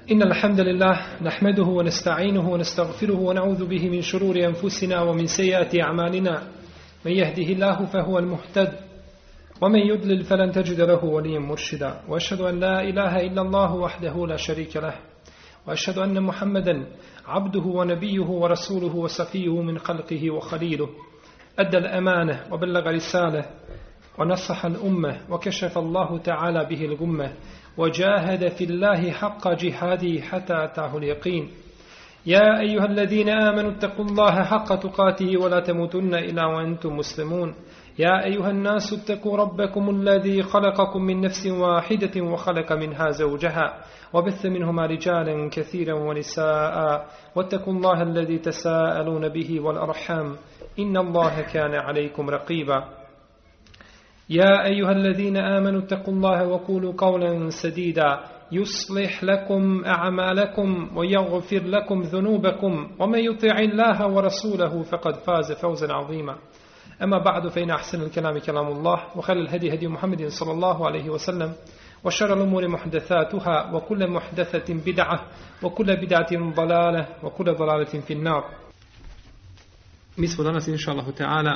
إن الحمد لله نحمده ونستعينه ونستغفره ونعوذ به من شرور أنفسنا ومن سيئات أعمالنا من يهده الله فهو المهتد ومن يضلل فلن تجد له وليا مرشدا وأشهد أن لا إله إلا الله وحده لا شريك له وأشهد أن محمدا عبده ونبيه ورسوله وصفيه من خلقه وخليله أدى الأمانة وبلغ رسالة ونصح الأمة وكشف الله تعالى به الغمة وجاهد في الله حق جهاده حتى أتاه اليقين يا أيها الذين آمنوا اتقوا الله حق تقاته ولا تموتن إلا وأنتم مسلمون يا أيها الناس اتقوا ربكم الذي خلقكم من نفس واحدة وخلق منها زوجها وبث منهما رجالا كثيرا ونساء واتقوا الله الذي تساءلون به والأرحام إن الله كان عليكم رقيبا يا أيها الذين آمنوا اتقوا الله وقولوا قولا سديدا يصلح لكم أعمالكم ويغفر لكم ذنوبكم ومن يطع الله ورسوله فقد فاز فوزا عظيما أما بعد فإن أحسن الكلام كلام الله وخير الهدي هدي محمد صلى الله عليه وسلم وشر الأمور محدثاتها وكل محدثة بدعة وكل بدعة ضلالة وكل ضلالة في النار. Mi smo danas inša Allahu Teala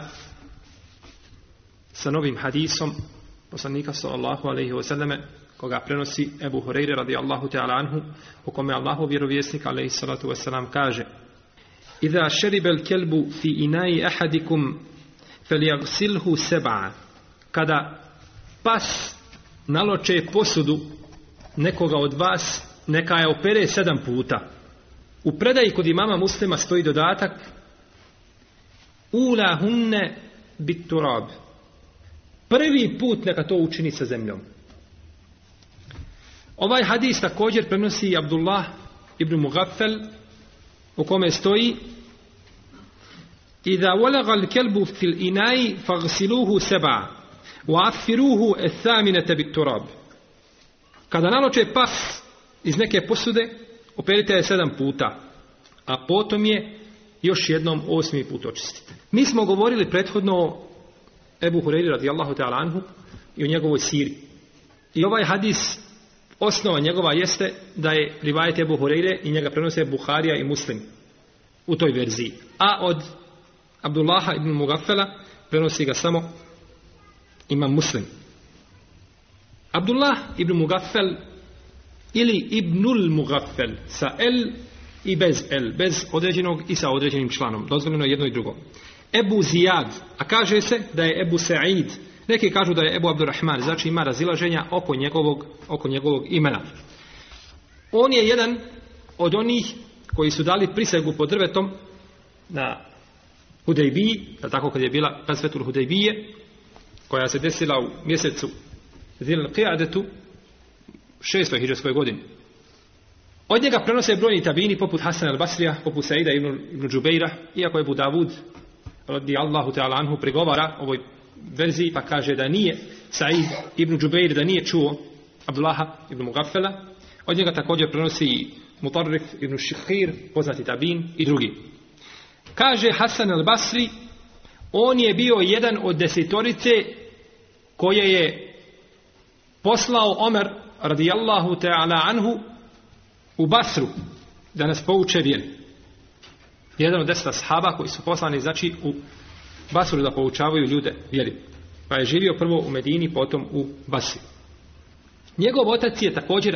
sa novim hadisom poslanika sallallahu alejhi ve selleme koga prenosi Ebu Hurajra radijallahu ta'ala anhu, u kome Allahov vjerovjesnik alejhi salatu vesselam kaže: "Iza shariba al-kalbu fi ina'i ahadikum falyaghsilhu sab'a." Kada pas naloče posudu nekoga od vas, neka je opere 7 puta. U predaji kod imama Muslima stoji dodatak: "Ulahunne bit turab." Prvi put neka to učini sa zemljom. Ovaj hadis također prenosi Abdullah ibn Mughaffal, u kome stoji: "Iza walagha al-kalbu fil ina'i faghsiluhu sab'a wa affiruhu ath-thaminata bit-turab." Kada naloče pas iz neke posude, operite je 7 puta, a potom je još jednom 8. put očistite. Mi smo govorili prethodno Ebu Hurajri radijallahu ta'ala anhu i o njegovoj siri. I ovaj hadis, osnova njegova jeste da je rivajet Ebu Hurajre i njega prenose Buharija i Muslim u toj verziji. A od Abdullaha ibn Mughaffala prenosi ga samo imam Muslim. Abdullah ibn Mughaffal ili Ibnul Mughaffal sa el i bez el, bez određenog i sa određenim članom. Dozvoljeno jedno i drugo. Ebu Zijad, a kaže se da je Ebu Sa'id, neki kažu da je Ebu Abdurrahman, znači ima razilaženja oko njegovog imena. On je jedan od onih koji su dali prisegu pod drvetom na Hudejbiji, tako kad je bila Gazvetul Hudejbije, koja se desila u mjesecu Zil Qi'adetu 6. hidžrskoj godini. Od njega prenose brojni tabini poput Hasan al-Basrija, poput Saida ibn Džubeira, iako je Abu Davud radijallahu ta'ala anhu pregovara ovoj verziji pa kaže da nije Said ibn Džubeir, da nije čuo Abdullaha ibn Mughaffala. Od njega također prenosi Mutarrif ibn Šikhir, poznati tabin i drugi. Kaže Hasan al-Basri, on je bio jedan od 10 koje je poslao Omer radijallahu ta'ala anhu u Basru da nas pouče vjeri. Jedan od 10 ashaba koji su poslani, znači, u Basru da poučavaju ljude vjeri. Pa je živio prvo u Medini, potom u Basri. Njegov otac je također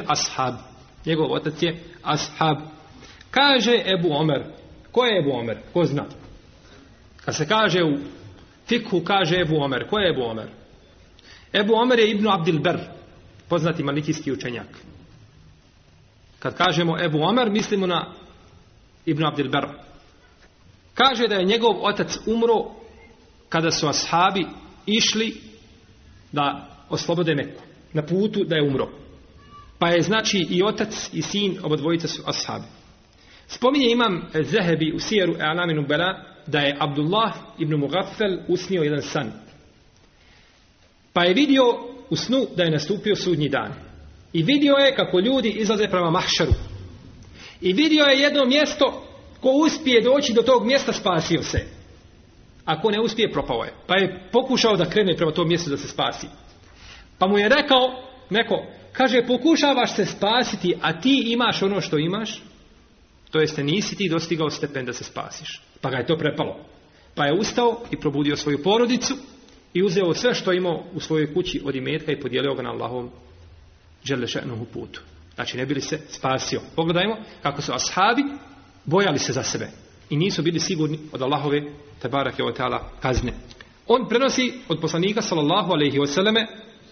ashab. Kaže Ebu Omer. Ko je Ebu Omer? Ko zna? Kad se kaže u fikhu, kaže Ebu Omer. Ko je Ebu Omer? Ebu Omer je Ibn Abdil Ber, poznati malikijski učenjak. Kad kažemo Ebu Omer, mislimo na Ibn Abdil Ber. Kaže da je njegov otac umro kada su ashabi išli da oslobode Meku. Na putu da je umro. Pa je znači i otac i sin, obadvojica su ashabi. Spominje imam Zahebi u Sijeru A'lami Nubala da je Abdullah ibn Mughaffal usnio jedan san. Pa je vidio u snu da je nastupio sudnji dan. I vidio je kako ljudi izlaze prema mahšaru. I vidio je jedno mjesto. Ko uspije doći do tog mjesta, spasio se. Ako ne uspije, propao je. Pa je pokušao da krene prema tom mjestu da se spasi. Pa mu je rekao neko, Kaže, pokušavaš se spasiti, a ti imaš ono što imaš, to jeste nisi ti dostigao stepen da se spasiš. Pa ga je to prepalo. Pa je ustao i probudio svoju porodicu i uzeo sve što imao u svojoj kući od imetka i podijelio ga na Allahovom dželle šanuhu putu. Znači, ne bi li se spasio. Pogledajmo kako su ashabi bojali se za sebe i nisu bili sigurni od Allahove tebareke ve taala kazne. On prenosi od poslanika sallallahu alejhi ve selleme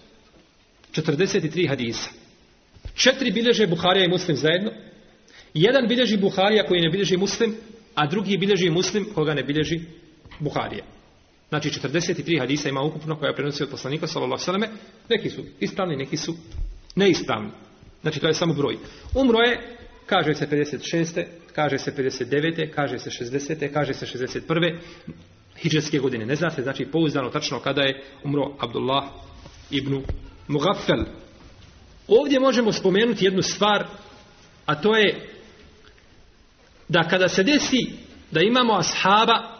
43 hadisa. 4 bilježe Buharija i Muslim zajedno. Jedan bilježi Buharija koji ne bilježi Muslim, a drugi bilježi Muslim koga ne bilježi Buharija. Znači 43 hadisa ima ukupno koja prenosi od poslanika sallallahu alejhi ve selleme. Neki su ispravni, neki su neispravni. Znači to je samo broj. Umro je, kaže se 56. Kaže se 59. Kaže se 60. Kaže se 61. hidžretske godine. Ne zna se, znači pouzdano tačno kada je umro Abdullah ibn Mughaffal. Ovdje možemo spomenuti jednu stvar, a to je da kada se desi da imamo ashaba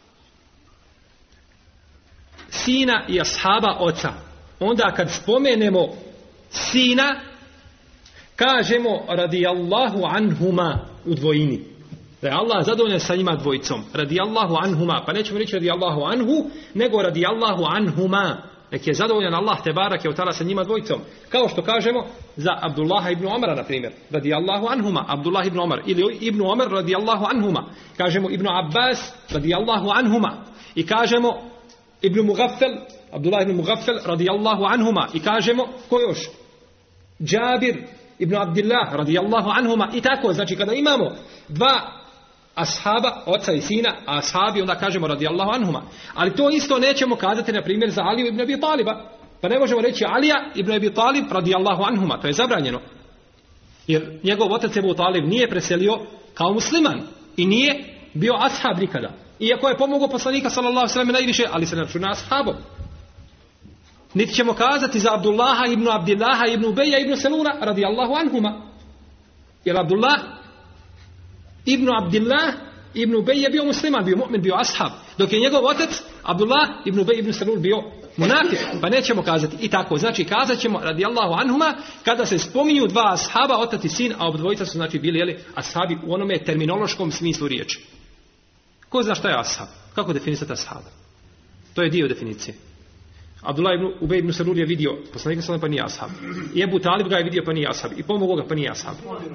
sina i ashaba oca, onda kad spomenemo sina kažemo radijallahu anhuma u dvojini. Da je Allah zadovoljan sa njima dvojicom. Radijallahu anhuma. Pa nećemo reći radijallahu anhu, nego radijallahu anhuma. Nek je zadovoljan Allah tebarake ve taala sa njima dvojicom. Kao što kažemo za Abdullaha ibn Omara, na primjer. Radijallahu anhuma. Abdullah ibn Omar. Ili ibn Omar radijallahu anhuma. Kažemo ibn Abbas radijallahu anhuma. I kažemo ibn Mughaffal, Abdullah ibn Mughaffal radijallahu anhuma. I kažemo ko još? Džabir ibn Abdillah radijallahu anhuma. I tako, znači kada imamo dva ashaba, oca i sina, a ashabi onda kažemo radijallahu anhuma. Ali to isto nećemo kazati na primjer za Aliju ibn Abi Taliba. Pa ne možemo reći Alija ibn Abi Talib radijallahu anhuma. To je zabranjeno. Jer njegov otac Ebu Talib nije preselio kao musliman i nije bio ashab nikada. Iako je pomogao poslanika sallallahu alejhi ve sellem najviše, ali se ne računa ashabom. Niti ćemo kazati za Abdullaha ibn Abdillaha ibn Ubeja ibn Seluna radijallahu anhuma. Jer Abdullah ibn Abdillah ibn Ubej je bio musliman, bio mu'min, bio ashab. Dok je njegov otac Abdullah ibn Ubej ibn Selul bio munafik. Pa nećemo kazati. I tako, znači kazat ćemo radijallahu anhuma kada se spominju dva ashaba, otac i sin, a obdvojica su znači bili ashabi u onome terminološkom smislu riječi. Ko zna šta je ashab? Kako definisati ashaba? To je dio definicije. Abdullah ibn Ubej ibn Selul je vidio poslanika sallallahu pa nije ashab. I Ebu Talib ga je vidio pa nije ashab. I pomogao ga pa nije ashab.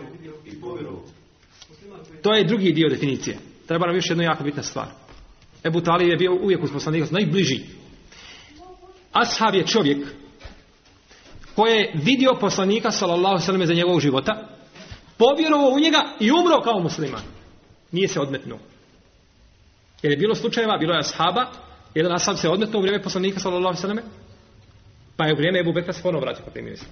To je drugi dio definicije. Treba nam još jedna jako bitna stvar. Ebu Talib je bio uvijek uz poslanika najbliži. Ashab je čovjek koji je vidio poslanika sallallahu alejhi ve sellem za njegovog života, povjerovao u njega i umro kao musliman. Nije se odmetnuo. Jer je bilo slučajeva, bilo je ashaba, jedan ashab se odmetnuo u vrijeme poslanika sallallahu alejhi ve selleme, pa je u vrijeme Ebu Bekra se ponovo vratio pa primio islam.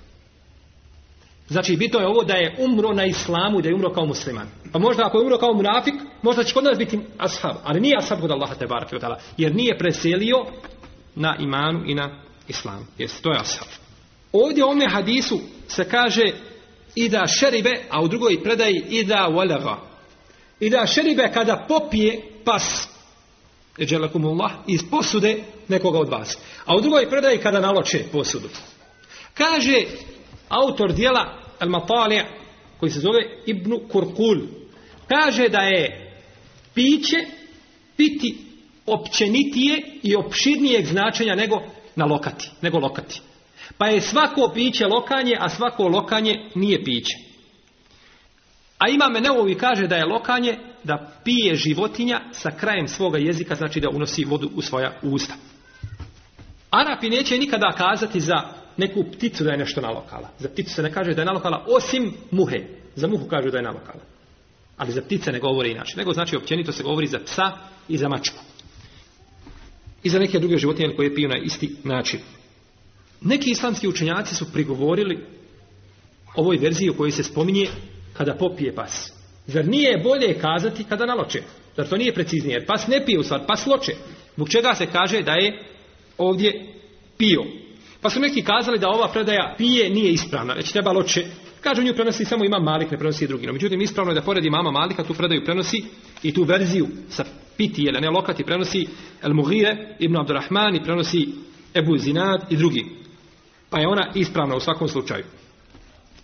Znači, bitno je ovo da je umro na islamu i da je umro kao musliman. Pa možda ako je umro kao munafik, možda će kod nas biti ashab, ali nije ashab kod Allaha tebareke ve taala, jer nije preselio na imanu i na islamu. Jeste, to je ashab. Ovdje u ovome hadisu se kaže ida šeribe, a u drugoj predaji ida walaga. Ida šeribe kada popije pas eđelakumullah iz posude nekoga od vas. A u drugoj predaji kada naloče posudu. Kaže autor dijela Al-Matali' koji se zove Ibn Kurkul, kaže da je piće piti općenitije i opširnijeg značenja nego lokati. Pa je svako piće lokanje, a svako lokanje nije piće. A Imam Nevovi kaže da je lokanje da pije životinja sa krajem svoga jezika, znači da unosi vodu u svoja usta. Arapi neće nikada kazati za neku pticu da je nešto nalokala. Za pticu se ne kaže da je nalokala osim muhe. Za muhu kažu da je nalokala. Ali za ptice ne govore inače. Nego znači općenito se govori za psa i za mačku. I za neke druge životinje koje piju na isti način. Neki islamski učenjaci su prigovorili ovoj verziji u kojoj se spominje kada popije pas. Zar nije bolje kazati kada naloče? Zar to nije preciznije? Jer pas ne pije u stvar, pas loče. Zbog čega se kaže da je ovdje pio? Pa su neki kazali da ova predaja pije nije ispravna, već treba loče. Kažu nju prenosi samo Imam Malik, ne prenosi drugi. No, međutim, ispravno je da pored Imama Malika tu predaju prenosi i tu verziju sa piti, ili ne lokati, prenosi Al-Mughire ibn Abdurrahman i prenosi Ebu Zinad i drugi. Pa je ona ispravna u svakom slučaju.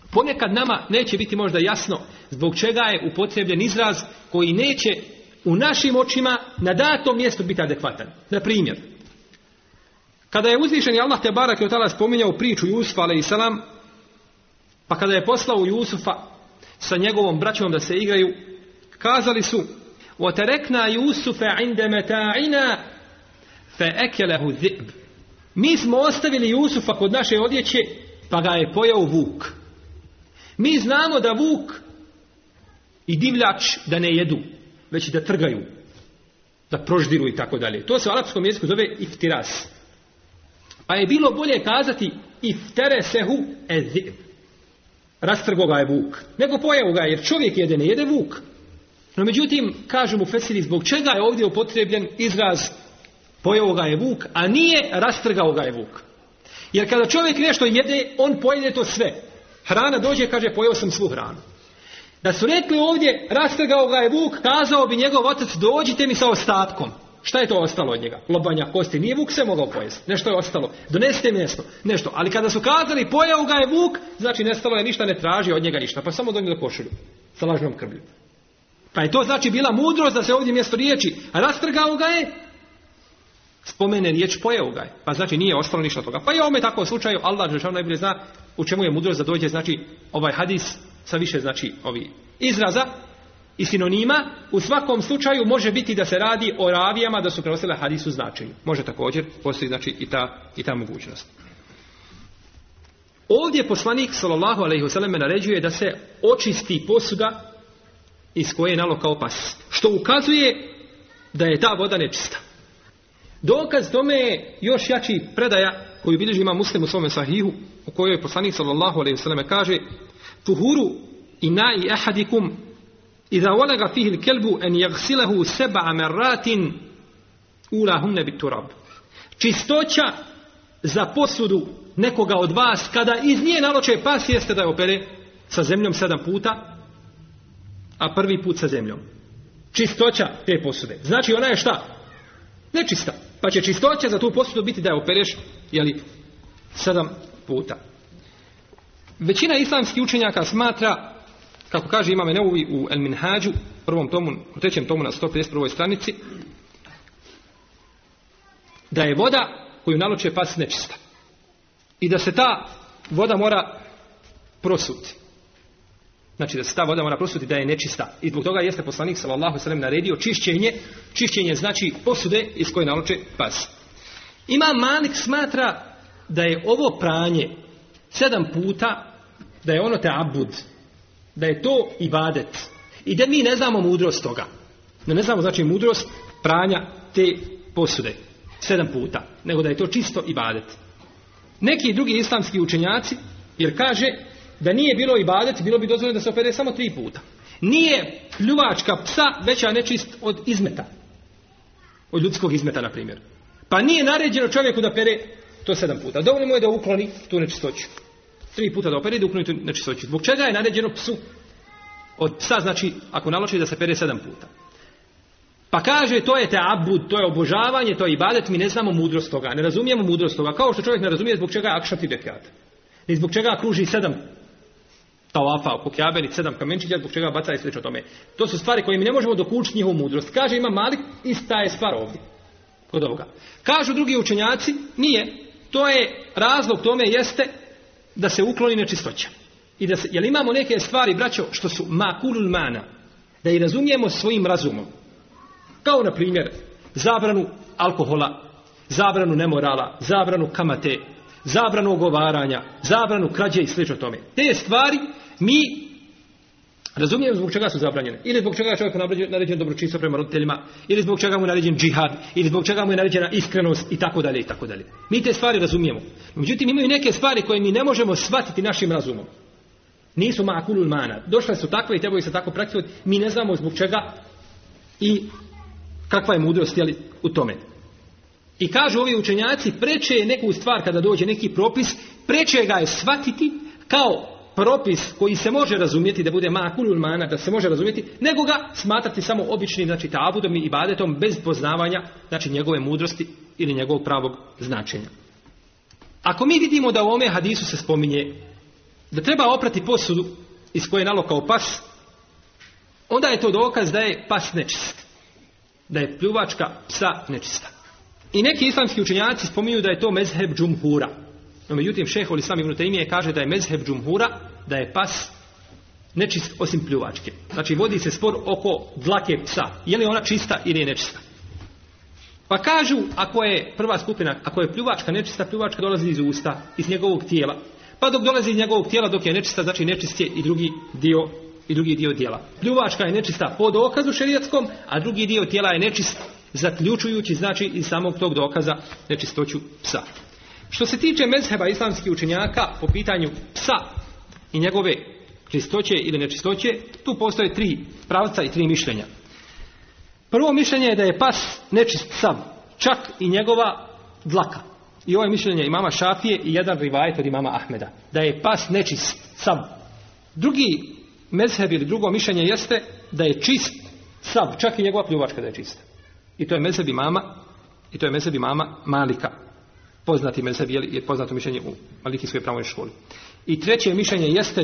Ponekad nama neće biti možda jasno zbog čega je upotrebljen izraz koji neće u našim očima na datom mjestu biti adekvatan. Na primjer, kada je uzvišeni Allah te barake od ta'ala spominjao priču Jusufa alejselam, pa kada je poslao Jusufa sa njegovom braćom da se igraju, kazali su: وَتَرَكْنَا يُوسُفَ عِنْدَ مَتَاعِنَا فَأَكَلَهُ الذِّئْبُ. Mi smo ostavili Jusufa kod naše odjeće, pa ga je pojeo vuk. Mi znamo da vuk i divljač da ne jedu, već da trgaju, da proždiru i tako dalje. To se u arapskom jeziku zove iftiras. Pa je bilo bolje kazati ifteresehu ezzib. Rastrgo ga je vuk. Nego pojeo ga, jer čovjek jede, ne jede vuk. No međutim, kažu mu fesiri, zbog čega je ovdje upotrebljen izraz pojeo ga je vuk, a nije rastrgao ga je vuk. Jer kada čovjek nešto jede, on pojede to sve. Hrana dođe, kaže, pojeo sam svu hranu. Da su rekli ovdje, rastrgao ga je vuk, kazao bi njegov otac, dođite mi sa ostatkom. Šta je to ostalo od njega? Lobanja kosti. Nije vuk se mogao pojesti. Nešto je ostalo. Donesite mi nešto. Ali kada su kazali, pojeo ga je vuk, znači nestalo je ništa, ne traži od njega ništa. Pa samo donijeli košulju sa lažnom krvlju. Pa je to znači bila mudrost da se ovdje mjesto riječi rastrgao ga je, spomene riječ pojeo ga je. Pa znači nije ostalo ništa od toga. Pa i u ovome takvom slučaju Allah dželle najbolje zna u čemu je mudrost da dođe znači ovaj hadis sa više znači ovi izraza i sinonima. U svakom slučaju može biti da se radi o ravijama da su prenosile hadis u značenju. Može također postoji znači i ta mogućnost. Ovdje poslanik sallallahu alejhi ve sellem naređuje da se očisti posuda iz koje je nalokao pas, što ukazuje da je ta voda nečista. Dokaz tome je još jači predaja koju bilježi Imam Muslim u svome sahihu, u kojoj poslanik sallallahu alejhi ve sellem kaže: "Tuhuru ina'i ahadikum idha walaga fihi al-kalbu an yaghsilahu 7 marratin ulahunna bit-turab." Čistoća za posudu nekoga od vas kada iz nje naloče pas jeste da je opere sa zemljom 7 puta, a prvi put sa zemljom. Čistoća te posude. Znači ona je šta? Nečista. Pa će čistoća za tu posudu biti da je opereš 7 puta. Većina islamskih učenjaka smatra, kako kaže Imam Nevevi u El Minhađu, u 3. tomu na 151. stranici, da je voda koju naloče pas nečista. I da se ta voda mora prosuti. Znači da se ta voda mora prosuti da je nečista. I zbog toga jeste poslanik sallallahu alejhi ve sellem naredio čišćenje znači posude iz koje naloče pas. Imam Malik smatra da je ovo pranje 7 puta, da je ono teabud, da je to ibadet. I da mi ne znamo mudrost toga. Da ne znamo znači mudrost pranja te posude 7 puta, nego da je to čisto ibadet. Neki drugi islamski učenjaci, jer kaže da nije bilo ibadet, bilo bi dozvoljeno da se opere samo 3 puta. Nije pljuvačka psa veća nečist od izmeta. Od ljudskog izmeta, na primjer. Pa nije naređeno čovjeku da pere to 7 puta. Dovoljno mu je da ukloni tu nečistoću. 3 puta da opere i da ukloni tu nečistoću. Zbog čega je naređeno psu od psa, znači ako naloči da se pere 7 puta. Pa kaže to je teabud, to je obožavanje, to je ibadet, mi ne znamo mudrost toga, ne razumijemo mudrost toga. Kao što čovjek ne razumije zbog čega je akšam 3 rekata. I zbog čega kruži 7 tavafa oko Kjabe, 7 kamenčića, zbog čega baca i slično tome. To su stvari koje mi ne možemo dokučiti njihovu mudrost. Kaže Imam Malik, ista je stvar ovdje. Kod ovoga. Kažu drugi učenjaci, nije. To je razlog tome jeste da se ukloni nečistoća. I da se, jer imamo neke stvari, braćo, što su makulul mana, da ih razumijemo svojim razumom. Kao na primjer zabranu alkohola, zabranu nemorala, zabranu kamate, zabranu ogovaranja, zabranu krađe i slično tome. Te stvari mi razumijemo zbog čega su zabranjene. Ili zbog čega je čovjeku naređeno dobročinstvo prema roditeljima, ili zbog čega mu je naređen džihad, ili zbog čega mu je naređena iskrenost i tako dalje i tako dalje. Mi te stvari razumijemo. Međutim, imaju neke stvari koje mi ne možemo shvatiti našim razumom. Nisu ma'kulul mana. Došle su takve i trebaju se tako praktikovati. Mi ne znamo zbog čega i kakva je mudrost u tome. I kažu ovi učenjaci, preče je neku stvar kada dođe neki propis, preče ga je shvatiti kao propis koji se može razumjeti da bude ma'kulul mana, da se može razumjeti, nego ga smatrati samo običnim, znači ta'abudom i ibadetom bez poznavanja, znači njegove mudrosti ili njegovog pravog značenja. Ako mi vidimo da u ovome hadisu se spominje da treba oprati posudu iz koje je nalokao pas, onda je to dokaz da je pas nečist. Da je pljuvačka psa nečista. I neki islamski učenjaci spominju da je to mezheb džumhura. No, međutim, šejh Islam ibn Tejmije kaže da je mezheb džumhura, da je pas nečist osim pljuvačke. Znači, vodi se spor oko dlake psa. Je li ona čista ili je nečista? Pa kažu, ako je prva skupina, ako je pljuvačka nečista, pljuvačka dolazi iz usta, iz njegovog tijela. Pa dok dolazi iz njegovog tijela, dok je nečista, znači nečist je i drugi dio tijela. Pljuvačka je nečista po dokazu šerijatskom, a drugi dio tijela je nečist zaključujući, znači, iz samog tog dokaza nečistoću psa. Što se tiče mezheba islamskih učenjaka po pitanju psa i njegove čistoće ili nečistoće, tu postoje 3 pravca i 3 mišljenja. Prvo mišljenje je da je pas nečist sav, čak i njegova dlaka. I ovo je mišljenje imama Šafije i jedan rivajet od imama Ahmeda. Da je pas nečist sav. Drugi mezheb ili drugo mišljenje jeste da je čist sav, čak i njegova pljuvačka da je čista. I to je mezheb imama Malika. Poznati mezheb je poznato mišljenje u Malikijskoj pravnoj školi. I treće mišljenje jeste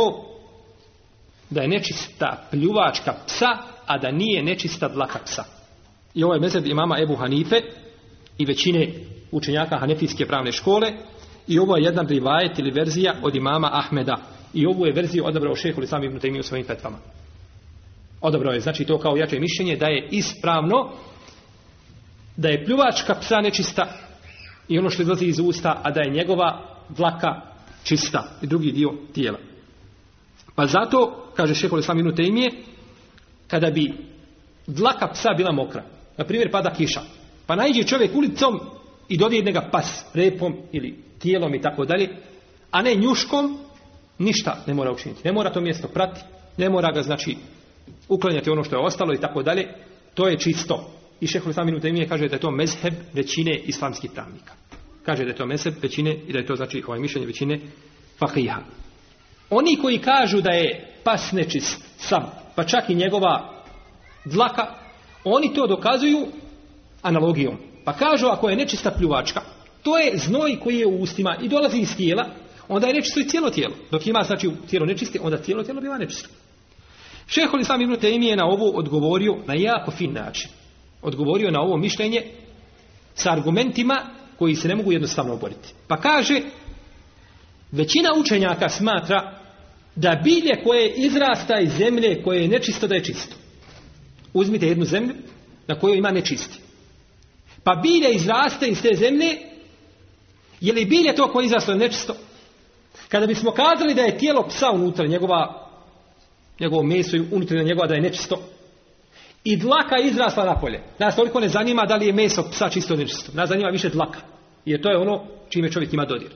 da je nečista pljuvačka psa, a da nije nečista dlaka psa. I ovo je mezheb imama Ebu Hanife i većine učenjaka Hanefijske pravne škole, i ovo je jedan rivajet ili verzija od imama Ahmeda. I ovu je verziju odabrao šejh Islam ibn Tejmije u svojim fetvama. Odabrao je, znači, to kao jače mišljenje da je ispravno da je pljuvačka psa nečista i ono što izlazi iz usta, a da je njegova dlaka čista i drugi dio tijela. Pa zato, kaže šejh Islam ibn Tejmije, kada bi dlaka psa bila mokra, na primjer pada kiša, pa naiđe čovjek ulicom i dodirne ga pas repom ili tijelom i tako dalje, a ne njuškom, ništa ne mora učiniti. Ne mora to mjesto prati, ne mora ga, znači, uklanjati ono što je ostalo i tako dalje. To je čisto. I šejh Islam ibn Tejmije kaže da je to mezheb većine islamskih pravnika. Kaže da je to mezheb većine i da je to, znači, ovaj mišljenje većine fakiha. Oni koji kažu da je pas nečist sam, pa čak i njegova dlaka, oni to dokazuju analogijom. Pa kažu, ako je nečista pljuvačka, to je znoj koji je u ustima i dolazi iz tijela, onda je nečisto i cijelo tijelo. Dok ima, znači, tijelo nečisti, onda cijelo tijelo biva nečisto. Šejh Islam ibn Tejmije je na ovo odgovorio na jako fin način. Odgovorio na ovo mišljenje sa argumentima koji se ne mogu jednostavno oboriti. Pa kaže, većina učenjaka smatra da bilje koje izrasta iz zemlje koje je nečisto, da je čisto. Uzmite jednu zemlju na kojoj ima nečisti. Pa bilje izraste iz te zemlje, je li bilje to koje izraslo nečisto? Kada bismo kazali da je tijelo psa unutra, njegovo meso unutra njegova da je nečisto, i dlaka izrasla napolje, nas toliko ne zanima da li je meso psa čisto ili nečisto. Nas zanima više dlaka, jer to je ono čime čovjek ima dodir.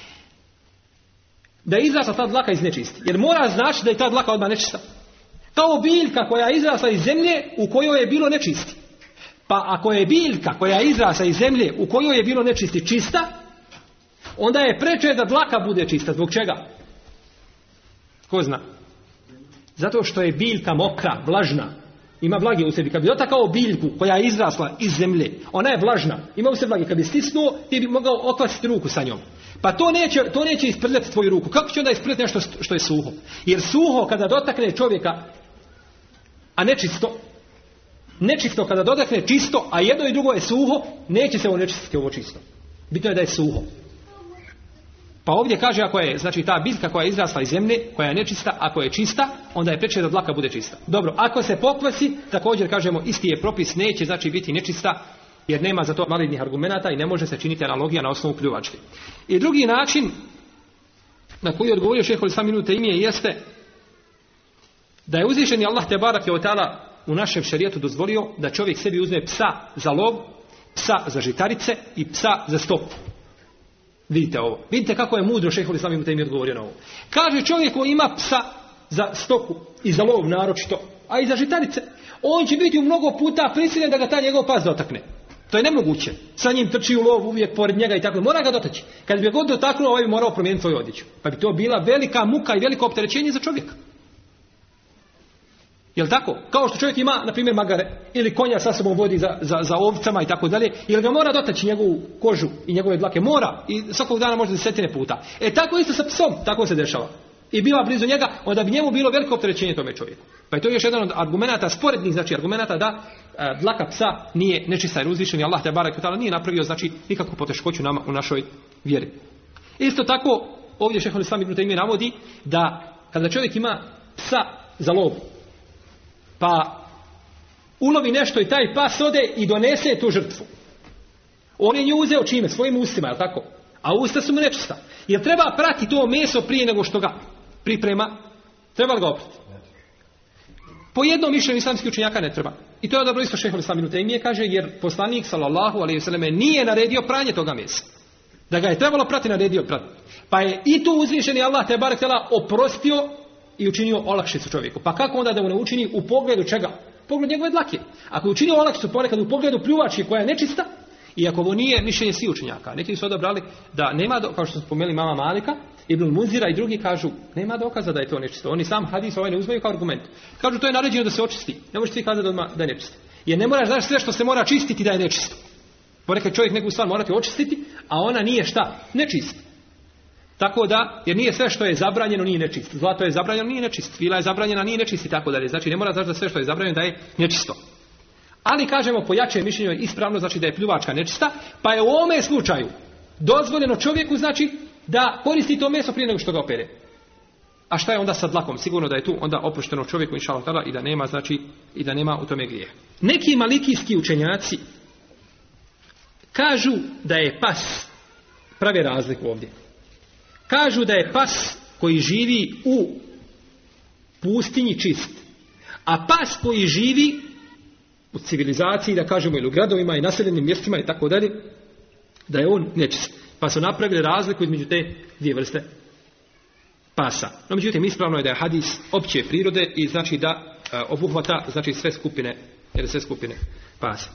Da je izrasla ta dlaka iz nečisti, jer mora znači da je ta dlaka odmah nečista. Kao biljka koja je izrasla iz zemlje u kojoj je bilo nečisti. Pa ako je biljka koja je izrasla iz zemlje u kojoj je bilo nečisti čista, onda je preče da dlaka bude čista. Zbog čega? Ko zna? Zato što je biljka mokra, vlažna. Ima vlage u sebi. Kad bi dotakao biljku koja je izrasla iz zemlje, ona je vlažna. Ima u sebi vlage. Kad bi stisnuo, ti bi mogao okvasiti ruku sa njom. Pa to neće isprljati tvoju ruku. Kako će onda isprljati nešto što je suho? Jer suho kada dotakne čovjeka, a nečisto kada dotakne čisto, a jedno i drugo je suho, neće se ovo nečistiti ovo čisto. Bitno je da je suho. Pa ovdje kaže, ako je, znači, ta biljka koja je izrasla iz zemlje, koja je nečista, ako je čista, onda je preče da dlaka bude čista. Dobro, ako se pokvasi, također kažemo, isti je propis, neće, znači, biti nečista, jer nema za to validnih argumenata i ne može se činiti analogija na osnovu pljuvačke. I drugi način na koji je odgovorio šejh Islam ibn Tejmije jeste da je uzvišeni Allah te barake ve taala u našem šerijetu dozvolio da čovjek sebi uzme psa za lov, psa za žitarice i psa za stoku. Vidite ovo. Vidite kako je mudro šejh Islam ibn Tejmije odgovorio na ovo. Kaže, čovjek koji ima psa za stoku i za lov naročito, a i za žitarice, on će biti u mnogo puta prisiljen da ga taj njegov pas dotakne. To je nemoguće. Sa njim trči u lov uvijek pored njega i tako. Mora ga dotaći. Kad bi ga god dotaknuo, ovaj bi morao promijeniti svoju odjeću. Pa bi to bila velika muka i veliko opterećenje za čovjeka. Jel tako? Kao što čovjek ima, na primjer, magare ili konja sa sobom vodi za ovcama i tako dalje, jel ga mora dotaći njegovu kožu i njegove dlake? Mora. I svakog dana možda 10 puta. Tako isto sa psom, tako se dešava. I biva blizu njega, onda bi njemu bilo veliko opterećenje tome čovjeku. Pa je to još jedan od argumenata, sporednih, znači argumenata da dlaka psa nije nečista, jer uzvišeni Allah te barek ve taala nije napravio, znači, nikakvu poteškoću nama u našoj vjeri. Isto tako, ovdje šejh al-Islam ibn Tejmije navodi da kada čovjek ima psa za lov, pa ulovi nešto i taj pas ode i donese tu žrtvu. On je nju uzeo čime? Svojim ustima, je li tako? A usta su mu nečista. Jer treba prati to meso prije nego što ga priprema? Treba li ga oprati? Po jednom mišljenju islamskih učenjaka ne treba. I to je dobro isto šejh al-Islam ibn Tejmije kaže, jer poslanik sallallahu alejhi ve selleme nije naredio pranje toga mesa. Da ga je trebalo prati, naredio prati. Pa je i tu uzvišeni Allah te barek tela oprostio i učinio olakšicu čovjeku. Pa kako onda da mu ne učini u pogledu čega? U pogledu njegove dlake. Ako je učinio olakšicu ponekad u pogledu pljuvačke koja je nečista, i ako ovo nije mišljenje svih učenjaka, neki su odabrali da nema, kao što su spomenuli mama Malika, Ibn Munzira i drugi kažu, nema dokaza da je to nečisto. Oni sam hadis ne uzmaju kao argument. Kažu to je naređeno da se očisti. Ne možeš ti kazati da je nečisto. Jer ne moraš znaš sve što se mora čistiti da je nečisto. Ponekad čovjek neku stvar morati očistiti, a ona nije šta? Nečist. Tako da, jer nije sve što je zabranjeno nije nečisto. Zlato je zabranjeno nije nečisto. Vila je zabranjena nije nečisto i tako dalje. Znači ne mora znači da sve što je zabranjeno da je nečisto. Ali kažemo po jačem mišljenju je ispravno, znači da je pljuvačka nečista, pa je u ovome slučaju dozvoljeno čovjeku znači da koristi to meso prije nego što ga opere. A šta je onda sa dlakom? Sigurno da je tu onda oprošteno čovjeku inshallah tada i da nema znači i da nema u tome grijeha. Neki malikijski učenjaci kažu da je pas, prave razliku ovdje. Kažu da je pas koji živi u pustinji čist, a pas koji živi u civilizaciji, da kažemo, ili u gradovima i naseljenim mjestima i tako dalje, da je on nečist. Pa su napravili razliku između te dvije vrste pasa. No, međutim, ispravno je da je hadis opće prirode i znači da obuhvata znači sve skupine pasa.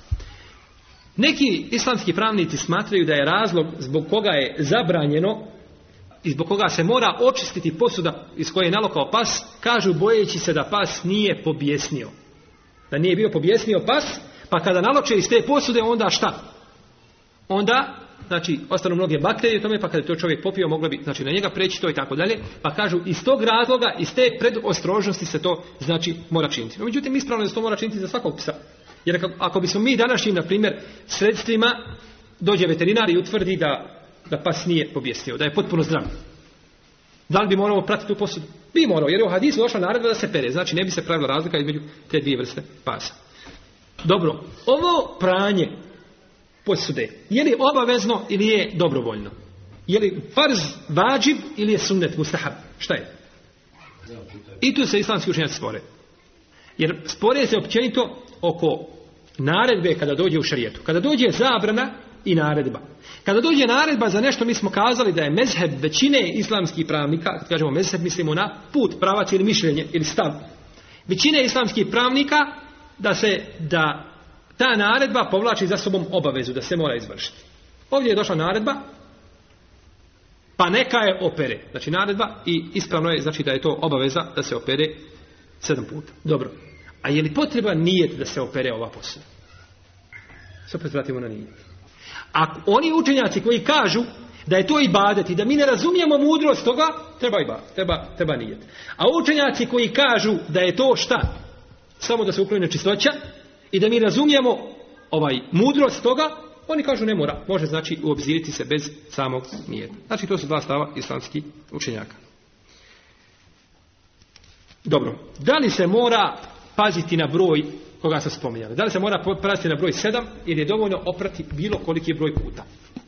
Neki islamski pravnici smatraju da je razlog zbog koga je zabranjeno i zbog koga se mora očistiti posuda iz koje je nalokao pas, kažu bojeći se da pas nije pobjesnio. Da nije bio pobjesnio pas, pa kada naloče iz te posude, onda šta? Onda, znači, ostanu mnoge bakterije u tome, pa kada to čovjek popio, moglo bi, znači, na njega preći to i tako dalje, pa kažu, iz tog razloga, iz te predostrožnosti se to, znači, mora činiti. No, međutim, ispravno je da se to mora činiti za svakog psa. Jer ako bismo mi današnjim, na primjer, sredstvima, dođe veterinar i utvrdi da pas nije pobjesnio, da je potpuno zdrav. Da li bi moramo pratiti tu posudu? Bi morao, jer je u hadisu došla naredba da se pere. Znači ne bi se pravila razlika između te dvije vrste pasa. Dobro, ovo pranje posude, je li obavezno ili je dobrovoljno? Je li farz, vađib ili je sunnet, mustahab? Šta je? I tu se islamski učenjaci spore. Jer spore se općenito oko naredbe kada dođe u šerijetu. Kada dođe zabrana i naredba. Kada dođe naredba za nešto, mi smo kazali da je mezheb većine islamskih pravnika, kad kažemo mezheb mislimo na put, pravac ili mišljenje ili stav. Većine islamskih pravnika da ta naredba povlači za sobom obavezu da se mora izvršiti. Ovdje je došla naredba, pa neka je opere. Znači naredba i ispravno je znači da je to obaveza da se opere 7 puta. Dobro. A je li potreban nijet da se opere ova posuda? Se opet vratimo na nijet. A oni učenjaci koji kažu da je to ibadet i da mi ne razumijemo mudrost toga, treba nijet. A učenjaci koji kažu da je to šta? Samo da se ukloni čistoća i da mi razumijemo mudrost toga, oni kažu ne mora. Može znači uobziriti se bez samog nijeta. Znači to su dva stava islamskih učenjaka. Dobro. Da li se mora paziti na broj koga sam spominjali? Da li se mora paziti na broj 7 ili je dovoljno oprati bilo koliki broj puta?